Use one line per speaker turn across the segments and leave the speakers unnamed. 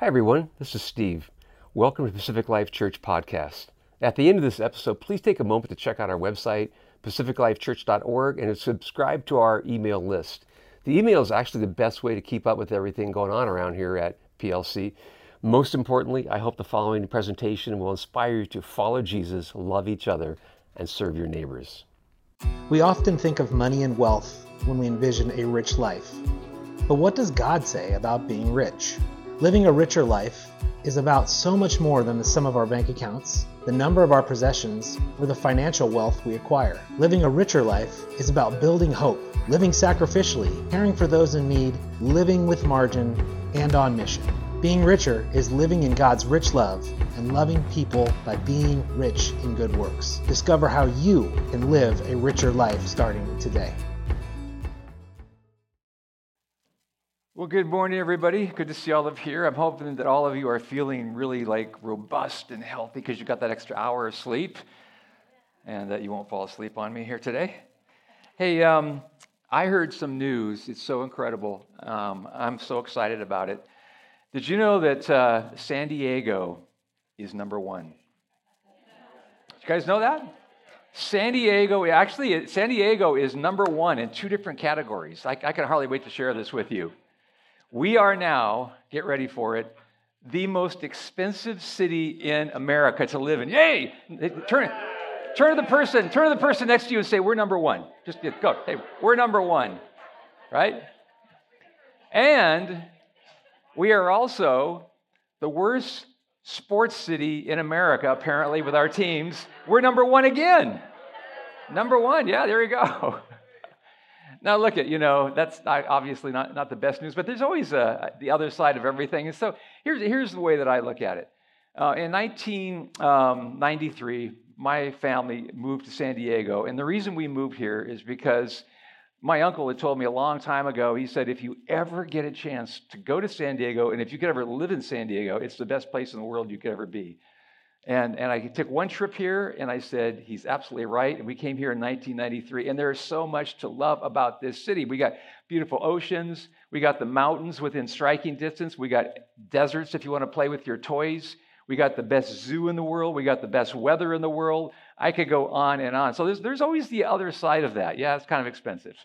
Hi, everyone. This is Steve. Welcome to Pacific Life Church Podcast. At the end of this episode, please take a moment to check out our website, pacificlifechurch.org, and to subscribe to our email list. The email is actually the best way to keep up with everything going on around here at PLC. Most importantly, I hope the following presentation will inspire you to follow Jesus, love each other, and serve your neighbors.
We often think of money and wealth when we envision a rich life. But what does God say about being rich? Living a richer life is about so much more than the sum of our bank accounts, the number of our possessions, or the financial wealth we acquire. Living a richer life is about building hope, living sacrificially, caring for those in need, living with margin, and on mission. Being richer is living in God's rich love and loving people by being rich in good works. Discover how you can live a richer life starting today.
Well, good morning, everybody. Good to see all of you here. I'm hoping that all of you are feeling really robust and healthy because you got that extra hour of sleep and that you won't fall asleep on me here today. Hey, I heard some news. It's so incredible. I'm so excited about it. Did you know that San Diego is number one? Did you guys know that? San Diego is number one in two different categories. I can hardly wait to share this with you. We are now, get ready for it, the most expensive city in America to live in. Yay! Turn to the person next to you and say, "We're number one." Just go. Hey, we're number one, right? And we are also the worst sports city in America, apparently, with our teams. We're number one again. Number one, yeah, there you go. Now look at, that's obviously not the best news, but there's always the other side of everything. And so here's the way that I look at it. In 1993, my family moved to San Diego, and the reason we moved here is because my uncle had told me a long time ago, he said, if you ever get a chance to go to San Diego, and if you could ever live in San Diego, it's the best place in the world you could ever be. And I took one trip here, and I said, he's absolutely right. And we came here in 1993, and there is so much to love about this city. We got beautiful oceans. We got the mountains within striking distance. We got deserts if you want to play with your toys. We got the best zoo in the world. We got the best weather in the world. I could go on and on. So there's always the other side of that. Yeah, it's kind of expensive.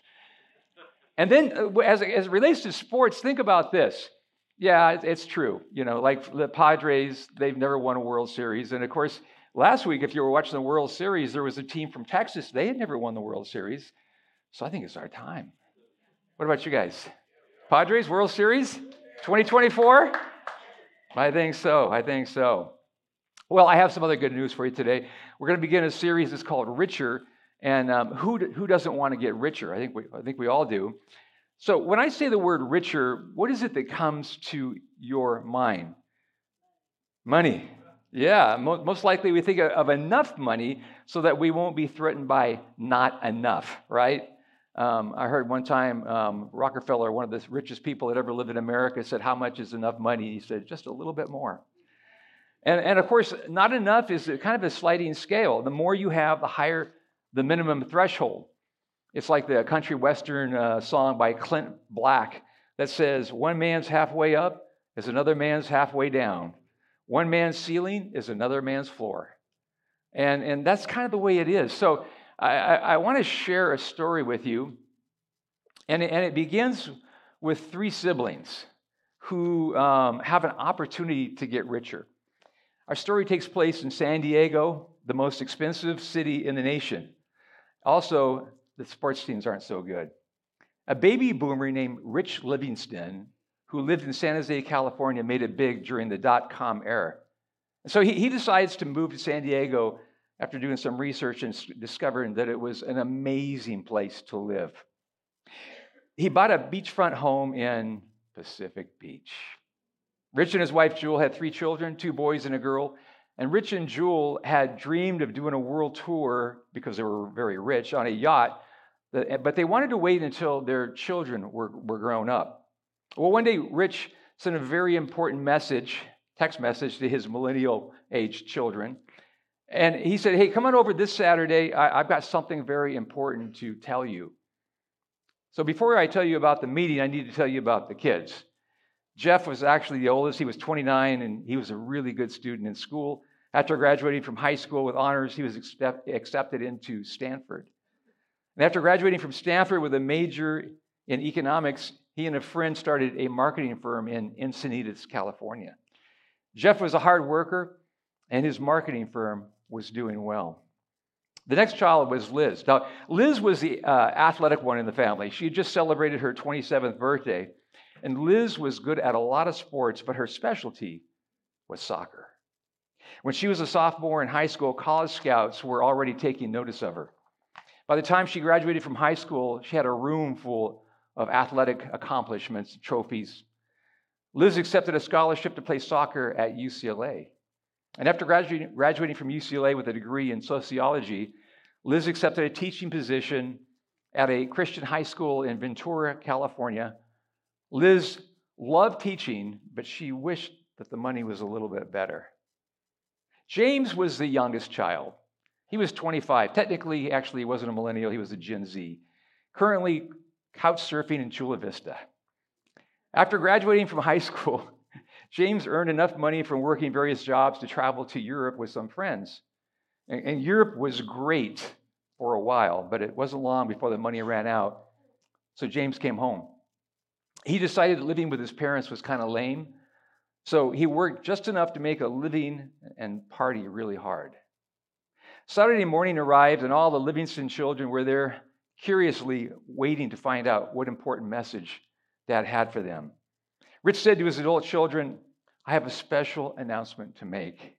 And then as it relates to sports, think about this. Yeah, it's true. Like the Padres, they've never won a World Series. And of course, last week, if you were watching the World Series, there was a team from Texas. They had never won the World Series. So I think it's our time. What about you guys? Padres, World Series, 2024? I think so. Well, I have some other good news for you today. We're going to begin a series that's called Richer. And who doesn't want to get richer? I think we all do. So when I say the word richer, what is it that comes to your mind? Money. Yeah, most likely we think of enough money so that we won't be threatened by not enough, right? I heard one time Rockefeller, one of the richest people that ever lived in America, said, "How much is enough money?" He said, "Just a little bit more." And of course, not enough is kind of a sliding scale. The more you have, the higher the minimum threshold. It's like the country western song by Clint Black that says, "One man's halfway up is another man's halfway down. One man's ceiling is another man's floor." And that's kind of the way it is. So I want to share a story with you. And it begins with three siblings who have an opportunity to get richer. Our story takes place in San Diego, the most expensive city in the nation. Also, the sports teams aren't so good. A baby boomer named Rich Livingston, who lived in San Jose, California, made it big during the dot-com era. So he decides to move to San Diego after doing some research and discovering that it was an amazing place to live. He bought a beachfront home in Pacific Beach. Rich and his wife, Jewel, had 3 children, 2 boys and a girl. And Rich and Jewel had dreamed of doing a world tour because they were very rich on a yacht, but they wanted to wait until their children were grown up. Well, one day, Rich sent a very important text message to his millennial-age children. And he said, "Hey, come on over this Saturday. I've got something very important to tell you." So before I tell you about the meeting, I need to tell you about the kids. Jeff was actually the oldest. He was 29, and he was a really good student in school. After graduating from high school with honors, he was accepted into Stanford. And after graduating from Stanford with a major in economics, he and a friend started a marketing firm in Encinitas, California. Jeff was a hard worker, and his marketing firm was doing well. The next child was Liz. Now, Liz was the athletic one in the family. She had just celebrated her 27th birthday, and Liz was good at a lot of sports, but her specialty was soccer. When she was a sophomore in high school, College Scouts were already taking notice of her. By the time she graduated from high school, she had a room full of athletic accomplishments, trophies. Liz accepted a scholarship to play soccer at UCLA. And after graduating from UCLA with a degree in sociology, Liz accepted a teaching position at a Christian high school in Ventura, California. Liz loved teaching, but she wished that the money was a little bit better. James was the youngest child. He was 25. Technically, actually, he wasn't a millennial. He was a Gen Z. Currently couch surfing in Chula Vista. After graduating from high school, James earned enough money from working various jobs to travel to Europe with some friends. And Europe was great for a while, but it wasn't long before the money ran out. So James came home. He decided that living with his parents was kind of lame, so he worked just enough to make a living and party really hard. Saturday morning arrived, and all the Livingston children were there, curiously waiting to find out what important message Dad had for them. Rich said to his adult children, "I have a special announcement to make.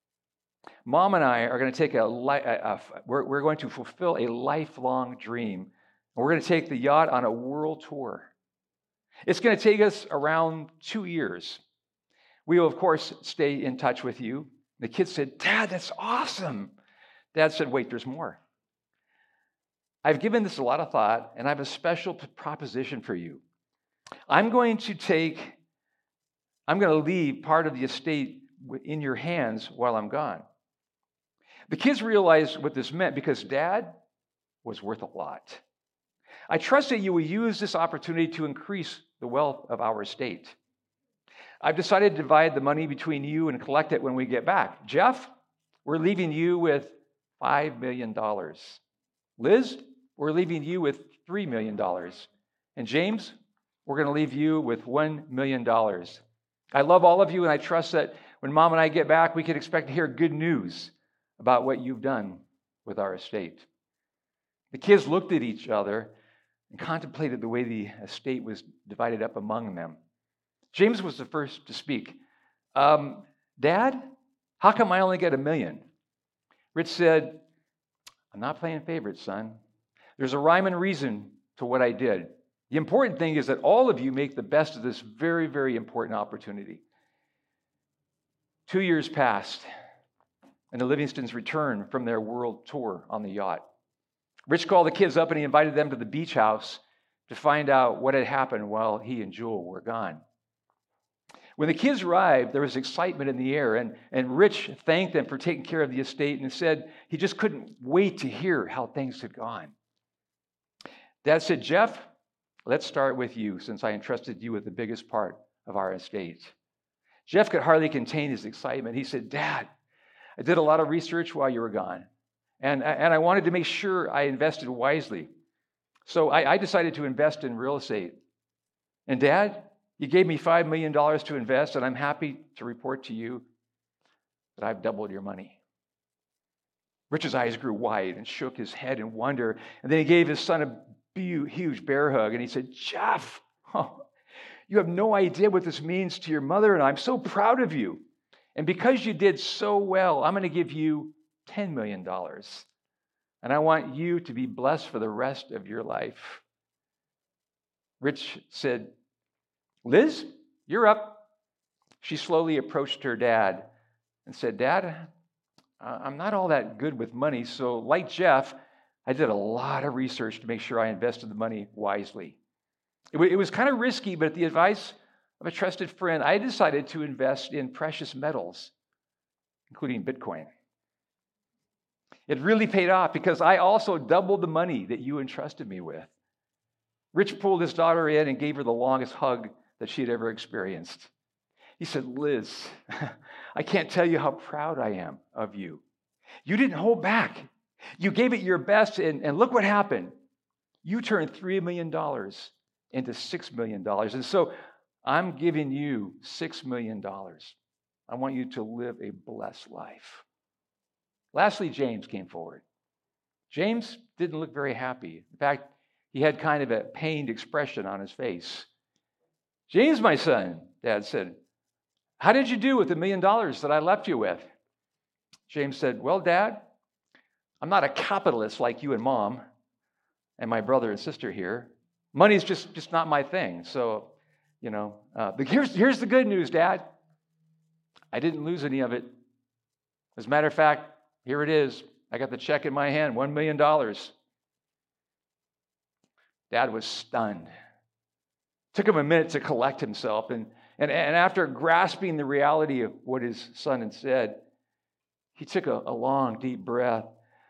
Mom and I are going to take we're going to fulfill a lifelong dream. And we're going to take the yacht on a world tour. It's going to take us around 2 years. We will, of course, stay in touch with you." The kids said, "Dad, that's awesome." Dad said, "Wait, there's more. I've given this a lot of thought, and I have a special proposition for you. I'm going to leave part of the estate in your hands while I'm gone." The kids realized what this meant because Dad was worth a lot. "I trust that you will use this opportunity to increase the wealth of our estate. I've decided to divide the money between you and collect it when we get back. Jeff, we're leaving you with $5 million. Liz, we're leaving you with $3 million. And James, we're going to leave you with $1 million. I love all of you, and I trust that when Mom and I get back, we can expect to hear good news about what you've done with our estate." The kids looked at each other and contemplated the way the estate was divided up among them. James was the first to speak. "Dad, how come I only get $1 million?" Rich said, "I'm not playing favorites, son. There's a rhyme and reason to what I did. The important thing is that all of you make the best of this very, very important opportunity." 2 years passed, and the Livingstons returned from their world tour on the yacht. Rich called the kids up and he invited them to the beach house to find out what had happened while he and Jewel were gone. When the kids arrived, there was excitement in the air, and Rich thanked them for taking care of the estate and said he just couldn't wait to hear how things had gone. Dad said, "Jeff, let's start with you, since I entrusted you with the biggest part of our estate." Jeff could hardly contain his excitement. He said, "Dad, I did a lot of research while you were gone, and I wanted to make sure I invested wisely. So I decided to invest in real estate. And Dad, you gave me $5 million to invest, and I'm happy to report to you that I've doubled your money." Rich's eyes grew wide and shook his head in wonder, and then he gave his son a huge bear hug, and he said, "Jeff, you have no idea what this means to your mother, and I'm so proud of you. And because you did so well, I'm going to give you $10 million. And I want you to be blessed for the rest of your life." Rich said, "Liz, you're up." She slowly approached her dad and said, "Dad, I'm not all that good with money, so like Jeff, I did a lot of research to make sure I invested the money wisely. It was kind of risky, but at the advice of a trusted friend, I decided to invest in precious metals, including Bitcoin. It really paid off because I also doubled the money that you entrusted me with." Rich pulled his daughter in and gave her the longest hug that she had ever experienced. He said, Liz, I can't tell you how proud I am of you. You didn't hold back. You gave it your best, and look what happened. You turned $3 million into $6 million. And so I'm giving you $6 million. I want you to live a blessed life. Lastly, James came forward. James didn't look very happy. In fact, he had kind of a pained expression on his face. James, my son, Dad said, how did you do with the $1 million that I left you with? James said, well, Dad, I'm not a capitalist like you and Mom and my brother and sister here. Money's just not my thing. So, but here's the good news, Dad. I didn't lose any of it. As a matter of fact, here it is. I got the check in my hand, $1 million. Dad was stunned. Took him a minute to collect himself. And after grasping the reality of what his son had said, he took a long, deep breath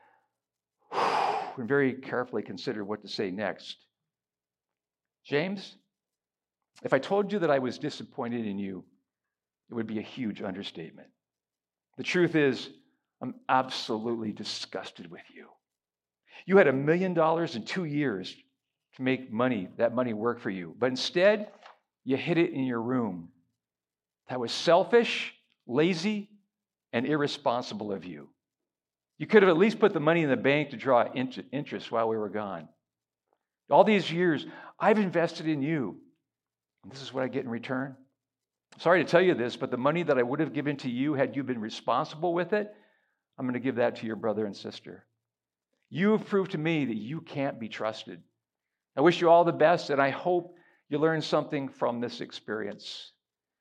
and very carefully considered what to say next. James, if I told you that I was disappointed in you, it would be a huge understatement. The truth is, I'm absolutely disgusted with you. You had $1 million in 2 years to make that money work for you. But instead, you hid it in your room. That was selfish, lazy, and irresponsible of you. You could have at least put the money in the bank to draw interest while we were gone. All these years, I've invested in you. And this is what I get in return. Sorry to tell you this, but the money that I would have given to you had you been responsible with it, I'm going to give that to your brother and sister. You have proved to me that you can't be trusted. I wish you all the best, and I hope you learn something from this experience.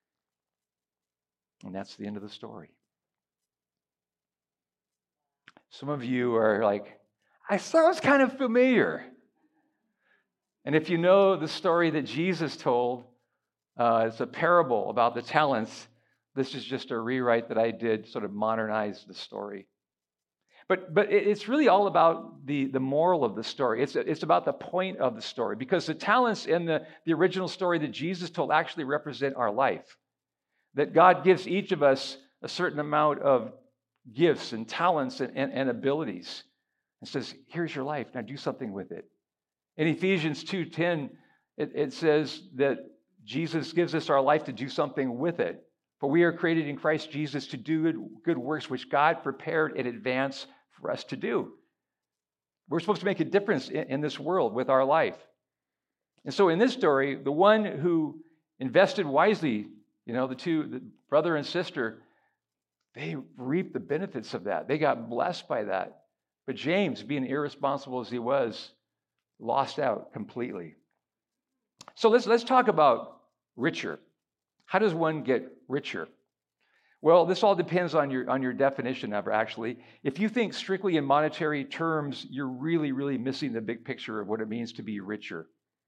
And that's the end of the story. Some of you are like, I sounds kind of familiar. And if you know the story that Jesus told, it's a parable about the talents. This is just a rewrite that I did, sort of modernize the story. But it's really all about the moral of the story. It's about the point of the story, because the talents in the original story that Jesus told actually represent our life. That God gives each of us a certain amount of gifts and talents and abilities, and says, here's your life, now do something with it. In Ephesians 2:10, it says that Jesus gives us our life to do something with it. For we are created in Christ Jesus to do good works which God prepared in advance for us to do. We're supposed to make a difference in this world with our life. And so in this story, the one who invested wisely, the brother and sister, they reaped the benefits of that. They got blessed by that. But James, being irresponsible as he was, lost out completely. So let's talk about richer. How does one get richer? Well, this all depends on your definition of it, actually. If you think strictly in monetary terms, you're really, really missing the big picture of what it means to be richer.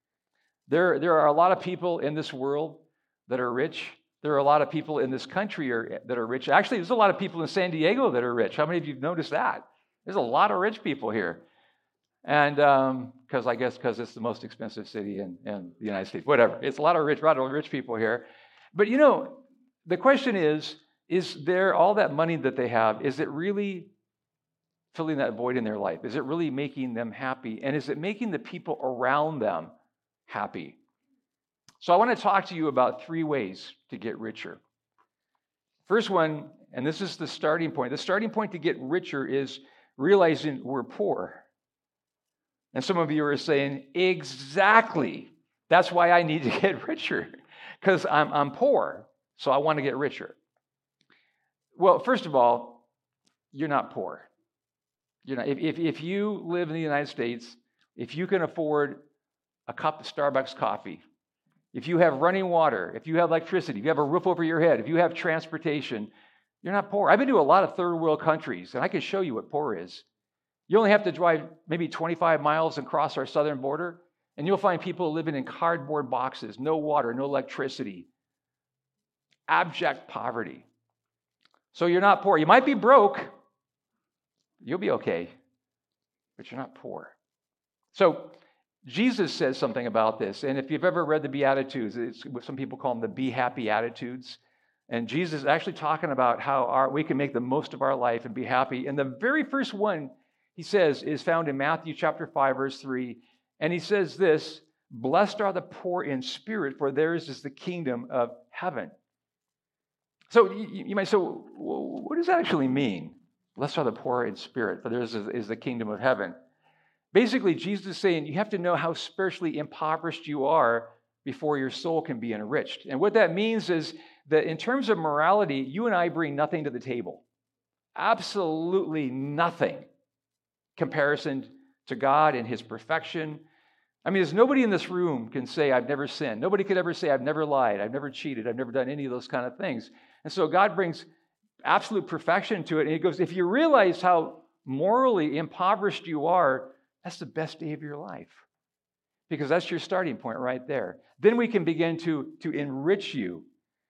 There are a lot of people in this world that are rich. There are a lot of people in this country that are rich. Actually, there's a lot of people in San Diego that are rich. How many of you have noticed that? There's a lot of rich people here. And because it's the most expensive city in the United States. Whatever. It's a lot of rich people here. But the question is there all that money that they have, is it really filling that void in their life? Is it really making them happy? And is it making the people around them happy? So I want to talk to you about 3 ways to get richer. First one, and this is the starting point. The starting point to get richer is realizing we're poor. And some of you are saying, exactly. That's why I need to get richer, because I'm poor, so I want to get richer. Well, first of all, you're not poor. If you live in the United States, if you can afford a cup of Starbucks coffee, if you have running water, if you have electricity, if you have a roof over your head, if you have transportation, you're not poor. I've been to a lot of third world countries, and I can show you what poor is. You only have to drive maybe 25 miles and cross our southern border, and you'll find people living in cardboard boxes, no water, no electricity, abject poverty. So you're not poor. You might be broke. You'll be okay, but you're not poor. So Jesus says something about this. And if you've ever read the Beatitudes, it's what some people call them the Be Happy Attitudes. And Jesus is actually talking about how we can make the most of our life and be happy. And the very first one he says is found in Matthew chapter 5, verse 3. And he says this, "Blessed are the poor in spirit, for theirs is the kingdom of heaven." So you might say, well, what does that actually mean? Blessed are the poor in spirit, for theirs is the kingdom of heaven. Basically, Jesus is saying you have to know how spiritually impoverished you are before your soul can be enriched. And what that means is that in terms of morality, you and I bring nothing to the table. Absolutely nothing. Comparison to God and his perfection. I mean, there's nobody in this room can say, I've never sinned. Nobody could ever say, I've never lied, I've never cheated, I've never done any of those kind of things. And so God brings absolute perfection to it. And he goes, if you realize how morally impoverished you are, that's the best day of your life. Because that's your starting point right there. Then we can begin to enrich you.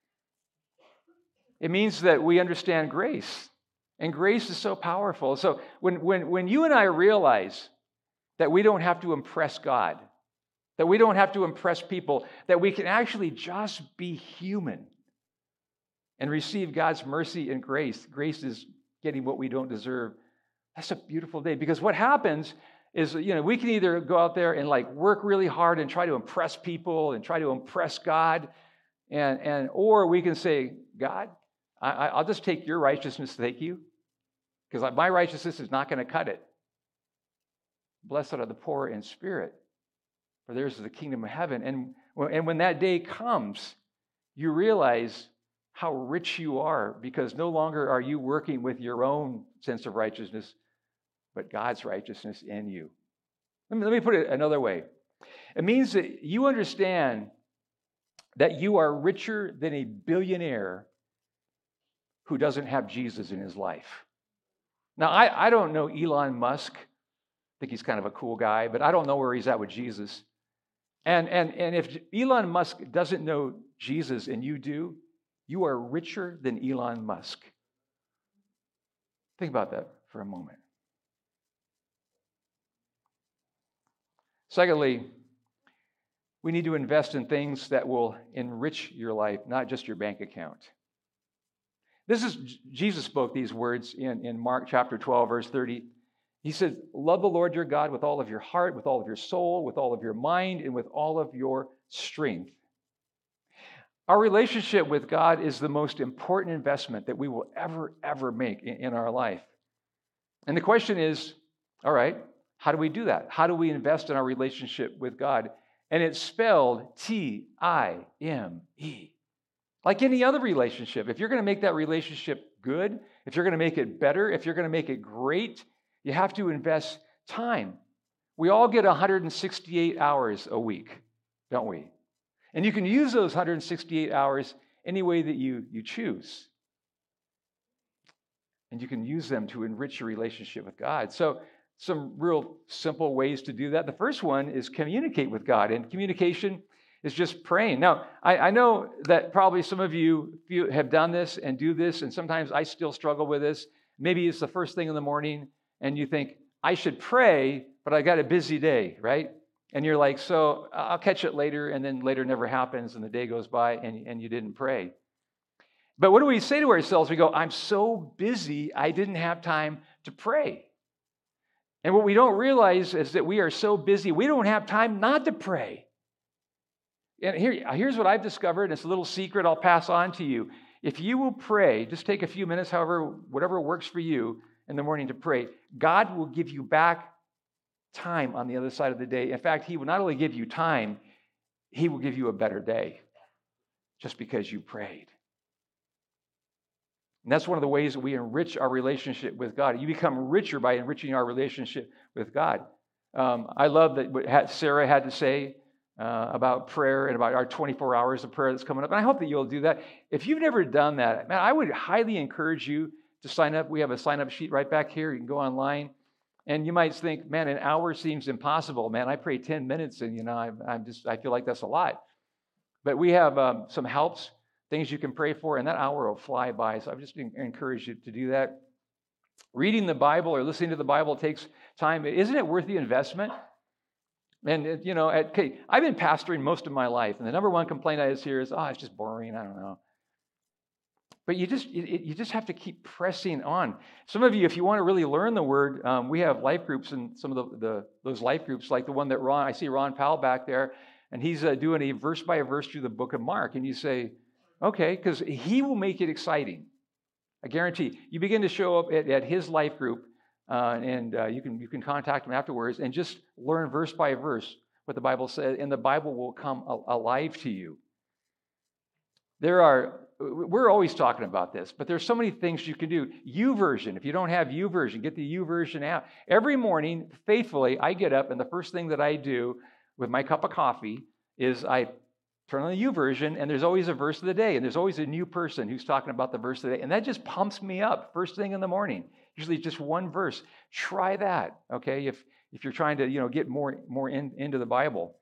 It means that we understand grace. And grace is so powerful. So when you and I realize that we don't have to impress God, that we don't have to impress people, that we can actually just be human and receive God's mercy and grace. Grace is getting what we don't deserve. That's a beautiful day. Because what happens is, we can either go out there and work really hard and try to impress people and try to impress God, or we can say, God, I'll just take your righteousness, thank you, because my righteousness is not going to cut it. Blessed are the poor in spirit, for theirs is the kingdom of heaven. And when that day comes, you realize how rich you are, because no longer are you working with your own sense of righteousness, but God's righteousness in you. Let me put it another way. It means that you understand that you are richer than a billionaire who doesn't have Jesus in his life. Now, I don't know Elon Musk. I think he's kind of a cool guy, but I don't know where he's at with Jesus. And if Elon Musk doesn't know Jesus and you do, you are richer than Elon Musk. Think about that for a moment. Secondly, we need to invest in things that will enrich your life, not just your bank account. Jesus spoke these words in Mark chapter 12, verse 30. He said, love the Lord your God with all of your heart, with all of your soul, with all of your mind, and with all of your strength. Our relationship with God is the most important investment that we will ever make in our life. And the question is, all right, how do we do that? How do we invest in our relationship with God? And it's spelled T-I-M-E. Like any other relationship, if you're going to make that relationship good, if you're going to make it better, if you're going to make it great, you have to invest time. We all get 168 hours a week, don't we? And you can use those 168 hours any way that you choose. And you can use them to enrich your relationship with God. So some real simple ways to do that. The first one is communicate with God. And communication is just praying. Now, I know that probably some of you have done this and do this, and sometimes I still struggle with this. Maybe it's the first thing in the morning, and you think, I should pray, but I got a busy day, right? And you're like, so I'll catch it later, and then later never happens, and the day goes by, and you didn't pray. But what do we say to ourselves? We go, I'm so busy, I didn't have time to pray. And what we don't realize is that we are so busy, we don't have time not to pray. And here's what I've discovered, and it's a little secret I'll pass on to you. If you will pray, just take a few minutes, whatever works for you in the morning to pray, God will give you back time on the other side of the day. In fact, he will not only give you time, he will give you a better day just because you prayed. And that's one of the ways that we enrich our relationship with God. You become richer by enriching our relationship with God. I love that what Sarah had to say about prayer and about our 24 hours of prayer that's coming up. And I hope that you'll do that. If you've never done that, man, I would highly encourage you to sign up. We have a sign-up sheet right back here. You can go online. And you might think, man, an hour seems impossible. Man, I pray 10 minutes and, I feel like that's a lot. But we have some helps, things you can pray for, and that hour will fly by. So I just encourage you to do that. Reading the Bible or listening to the Bible takes time. Isn't it worth the investment? And, okay, I've been pastoring most of my life, and the number one complaint I hear is, it's just boring, I don't know. But you just have to keep pressing on. Some of you, if you want to really learn the Word, we have life groups, and some of those life groups, like the one that I see Ron Powell back there, and he's doing a verse by verse through the book of Mark. And you say, okay, because he will make it exciting. I guarantee. You begin to show up at his life group, and you can contact him afterwards and just learn verse by verse what the Bible says, and the Bible will come alive to you. We're always talking about this, but there's so many things you can do. YouVersion, if you don't have YouVersion, get the YouVersion app. Every morning, faithfully, I get up, and the first thing that I do with my cup of coffee is I turn on the YouVersion, and there's always a verse of the day, and there's always a new person who's talking about the verse of the day, and that just pumps me up first thing in the morning. Usually just one verse. Try that, okay, if you're trying to get more into the Bible.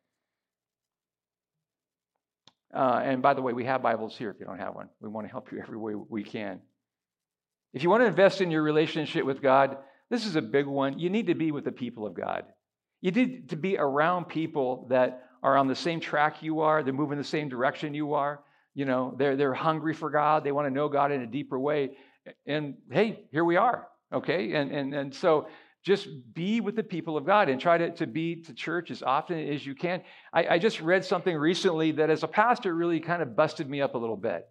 And by the way, we have Bibles here if you don't have one. We want to help you every way we can. If you want to invest in your relationship with God, this is a big one. You need to be with the people of God. You need to be around people that are on the same track you are. They're moving the same direction you are. They're hungry for God. They want to know God in a deeper way. And hey, here we are, okay? And so just be with the people of God and try to be to church as often as you can. I just read something recently that as a pastor really kind of busted me up a little bit.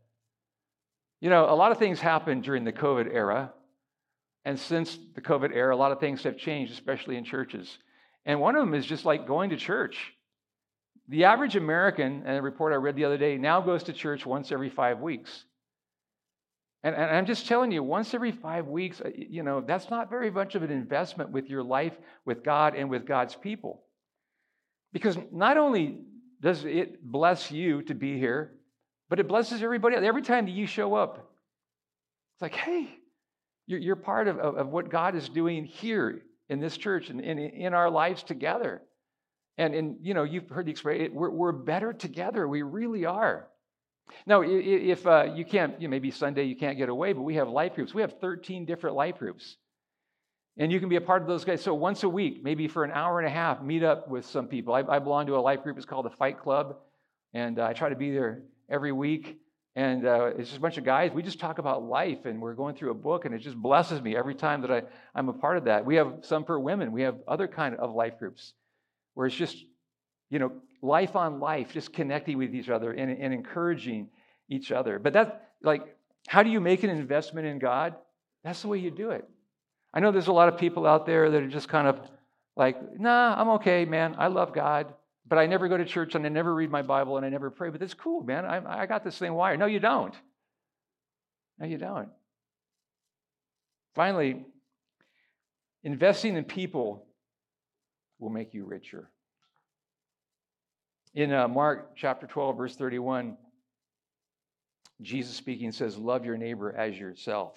A lot of things happened during the COVID era. And since the COVID era, a lot of things have changed, especially in churches. And one of them is just like going to church. The average American, and a report I read the other day, now goes to church once every 5 weeks. And I'm just telling you, once every 5 weeks, that's not very much of an investment with your life, with God, and with God's people. Because not only does it bless you to be here, but it blesses everybody else. Every time that you show up, it's like, hey, you're part of what God is doing here in this church and in our lives together. And you've heard the expression, we're better together. We really are. Now, if you can't, maybe Sunday you can't get away, but we have life groups. We have 13 different life groups. And you can be a part of those guys. So once a week, maybe for an hour and a half, meet up with some people. I belong to a life group. It's called the Fight Club. And I try to be there every week. And it's just a bunch of guys. We just talk about life, and we're going through a book, and it just blesses me every time that I'm a part of that. We have some for women. We have other kind of life groups where it's just, life on life, just connecting with each other and encouraging each other. But that's how do you make an investment in God? That's the way you do it. I know there's a lot of people out there that are just kind of like, nah, I'm okay, man. I love God, but I never go to church, and I never read my Bible, and I never pray. But that's cool, man. I got this thing wired. No, you don't. No, you don't. Finally, investing in people will make you richer. In Mark chapter 12, verse 31, Jesus speaking says, love your neighbor as yourself.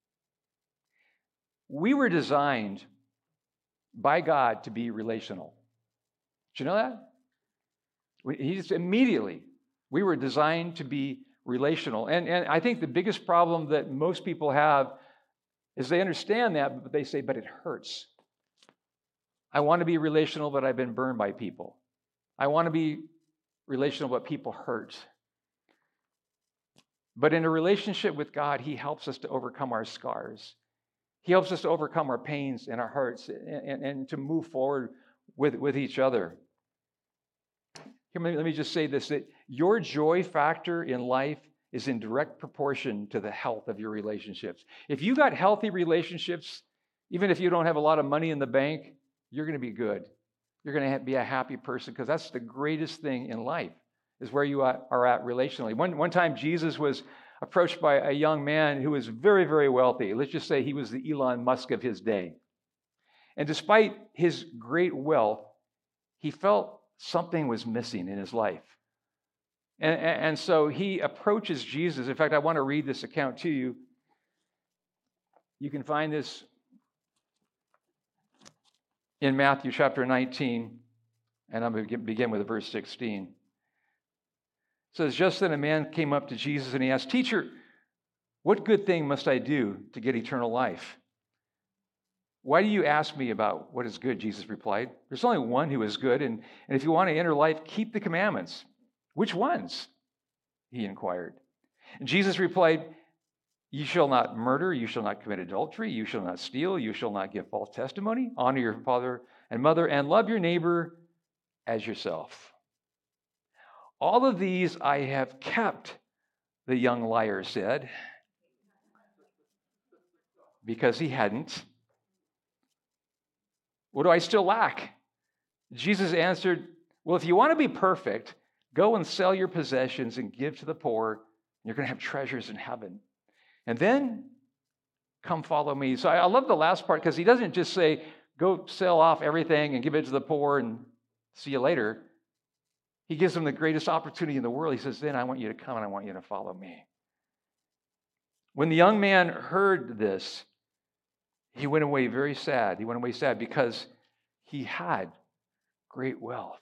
We were designed by God to be relational. Did you know that? Immediately, we were designed to be relational. And I think the biggest problem that most people have is they understand that, but they say, but it hurts. I want to be relational, but I've been burned by people. I want to be relational, but people hurt. But in a relationship with God, He helps us to overcome our scars. He helps us to overcome our pains and our hurts and to move forward with each other. Here, let me just say this, that your joy factor in life is in direct proportion to the health of your relationships. If you got healthy relationships, even if you don't have a lot of money in the bank, you're going to be good. You're going to be a happy person, because that's the greatest thing in life, is where you are at relationally. One time, Jesus was approached by a young man who was very, very wealthy. Let's just say he was the Elon Musk of his day. And despite his great wealth, he felt something was missing in his life. And so he approaches Jesus. In fact, I want to read this account to you. You can find this in Matthew chapter 19, and I'm going to begin with verse 16. It says, just then a man came up to Jesus and he asked, Teacher, what good thing must I do to get eternal life? Why do you ask me about what is good? Jesus replied. There's only one who is good, and if you want to enter life, keep the commandments. Which ones? He inquired. And Jesus replied, you shall not murder, you shall not commit adultery, you shall not steal, you shall not give false testimony, honor your father and mother, and love your neighbor as yourself. All of these I have kept, the young liar said, because he hadn't. What do I still lack? Jesus answered, well, if you want to be perfect, go and sell your possessions and give to the poor. You're going to have treasures in heaven. And then come follow me. So I love the last part because he doesn't just say, go sell off everything and give it to the poor and see you later. He gives them the greatest opportunity in the world. He says, then I want you to come and I want you to follow me. When the young man heard this, he went away very sad. He went away sad because he had great wealth.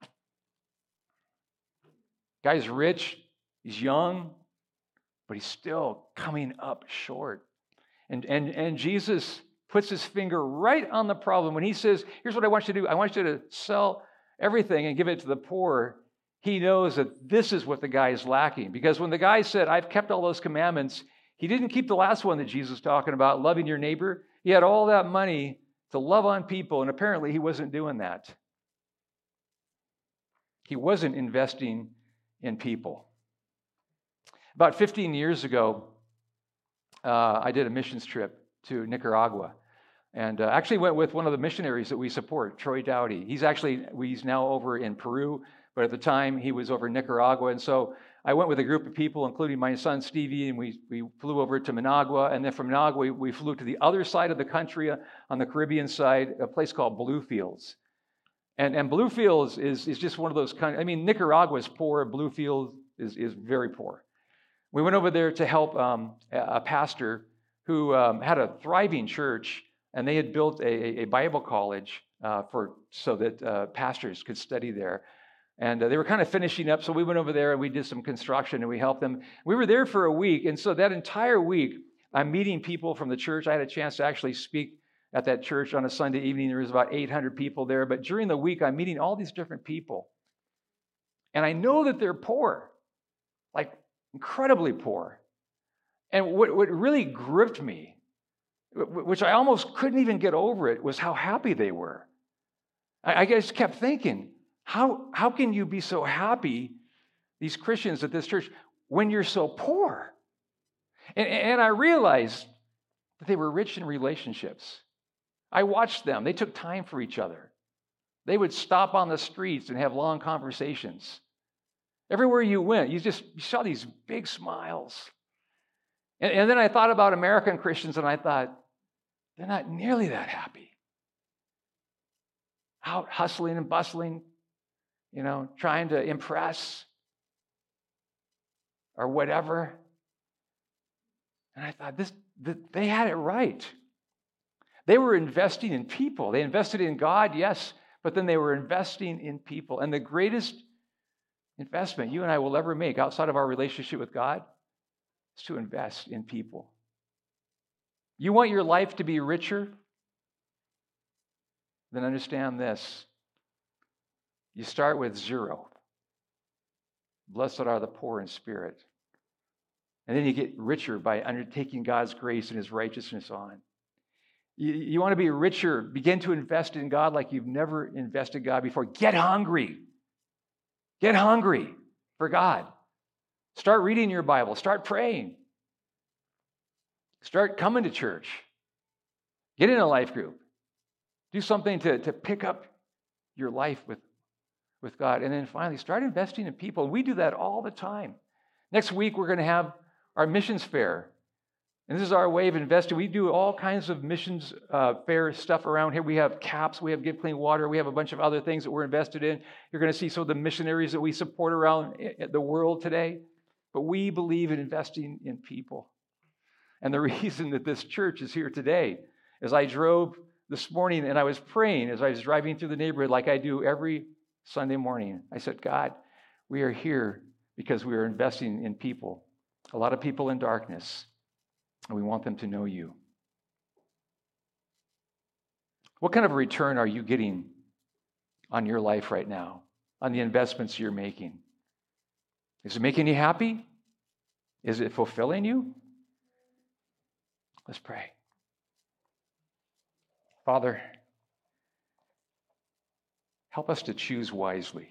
Guy's rich, he's young, but he's still coming up short. And Jesus puts his finger right on the problem. When he says, here's what I want you to do. I want you to sell everything and give it to the poor. He knows that this is what the guy is lacking. Because when the guy said, I've kept all those commandments, he didn't keep the last one that Jesus was talking about, loving your neighbor. He had all that money to love on people, and apparently he wasn't doing that. He wasn't investing in people. About 15 years ago, I did a missions trip to Nicaragua, and actually went with one of the missionaries that we support, Troy Dowdy. He's now over in Peru, but at the time he was over in Nicaragua, and so I went with a group of people, including my son Stevie, and we flew over to Managua, and then from Managua we flew to the other side of the country, on the Caribbean side, a place called Bluefields. And Bluefields is just one of those Nicaragua is poor, Bluefields is very poor. We went over there to help a pastor who had a thriving church, and they had built a Bible college so that pastors could study there. And they were kind of finishing up, so we went over there and we did some construction and we helped them. We were there for a week, and so that entire week, I'm meeting people from the church. I had a chance to actually speak at that church on a Sunday evening. There was about 800 people there, but during the week, I'm meeting all these different people. And I know that they're poor, like incredibly poor. And what really gripped me, which I almost couldn't even get over it, was how happy they were. I just kept thinking, how can you be so happy, these Christians at this church, when you're so poor? And I realized that they were rich in relationships. I watched them. They took time for each other. They would stop on the streets and have long conversations. Everywhere you went, you saw these big smiles. And then I thought about American Christians, and I thought, they're not nearly that happy. Out hustling and bustling, trying to impress or whatever. And I thought, they had it right. They were investing in people. They invested in God, yes, but then they were investing in people. And the greatest investment you and I will ever make outside of our relationship with God is to invest in people. You want your life to be richer? Then understand this. You start with 0. Blessed are the poor in spirit. And then you get richer by undertaking God's grace and his righteousness on. You want to be richer, begin to invest in God like you've never invested in God before. Get hungry. Get hungry for God. Start reading your Bible. Start praying. Start coming to church. Get in a life group. Do something to pick up your life with God. And then finally, start investing in people. We do that all the time. Next week, we're going to have our missions fair. And this is our way of investing. We do all kinds of missions fair stuff around here. We have CAPS, we have Give Clean Water, we have a bunch of other things that we're invested in. You're going to see some of the missionaries that we support around the world today. But we believe in investing in people. And the reason that this church is here today is I drove this morning and I was praying as I was driving through the neighborhood like I do every Sunday morning. I said, God, we are here because we are investing in people. A lot of people in darkness. And we want them to know you. What kind of a return are you getting on your life right now, on the investments you're making? Is it making you happy? Is it fulfilling you? Let's pray. Father, help us to choose wisely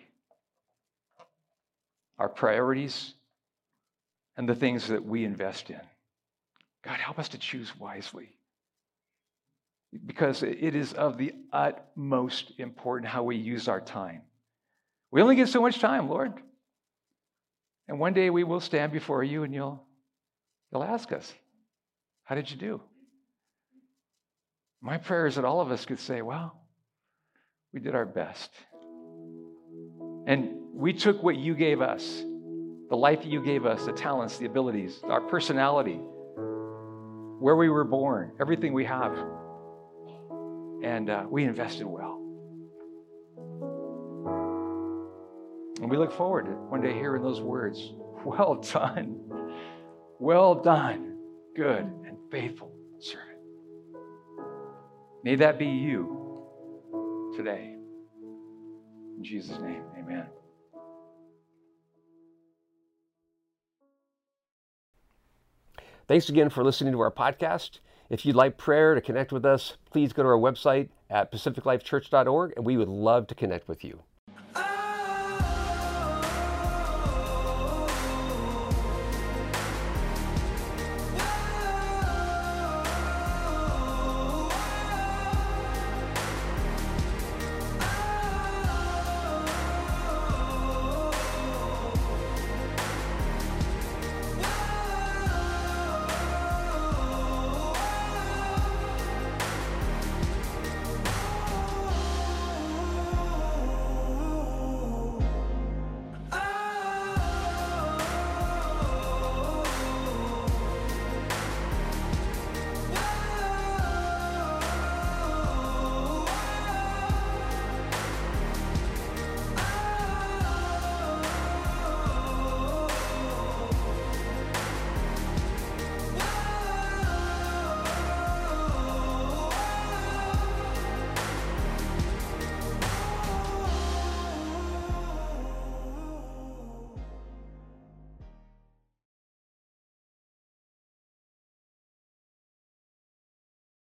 our priorities and the things that we invest in. God, help us to choose wisely, because it is of the utmost importance how we use our time. We only get so much time, Lord. And one day we will stand before you and you'll ask us, how did you do? My prayer is that all of us could say, well, we did our best. And we took what you gave us, the life that you gave us, the talents, the abilities, our personality, where we were born, everything we have. And we invested well. And we look forward to one day hearing those words, well done, good and faithful servant. May that be you today. In Jesus' name, amen.
Thanks again for listening to our podcast. If you'd like prayer to connect with us, please go to our website at pacificlifechurch.org, and we would love to connect with you.